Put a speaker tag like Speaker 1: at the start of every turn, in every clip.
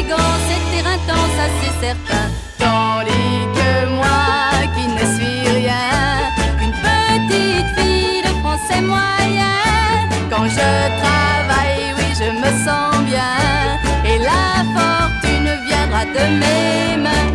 Speaker 1: fatigant, c'est éreintant, ça c'est certain. Tandis que moi qui ne suis rien qu'une petite fille de français moyen, quand je travaille, oui je me sens bien, et la fortune viendra de mes mains.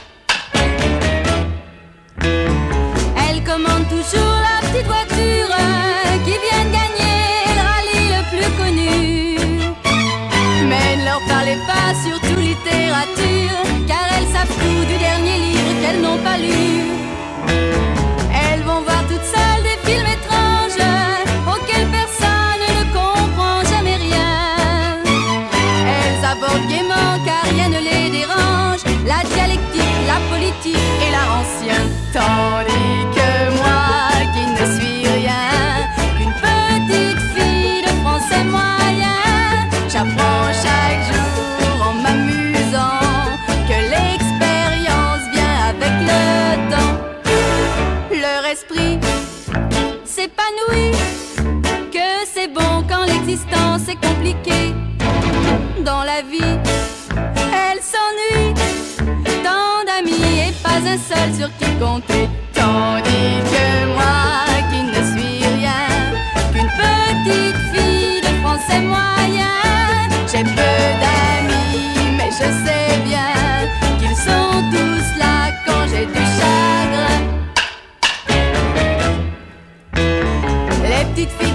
Speaker 1: Elle commande toujours la petite voiture qui vient de gagner le rallye le plus connu. Mais ne leur parlez pas, surtout littérature, car elles savent tout du dernier livre qu'elles n'ont pas lu. Elles vont voir toutes seules des films étranges auxquels personne ne comprend jamais rien. Elles abordent gaiement car rien ne les dérange, la dialectique, la politique et l'art ancien. Tandis que moi qui ne suis rien qu'une petite fille de français moyen, j'apprends chaque jour en m'amusant que l'expérience vient avec le temps. Leur esprit s'épanouit, que c'est bon quand l'existence est compliquée. Dans la vie, elle s'ennuie, tant d'amis et pas un seul sur qui compter. Tandis que moi qui ne suis rien qu'une petite fille de français moyen, j'ai peu d'amis mais je sais bien qu'ils sont tous là quand j'ai du chagrin. Les petites filles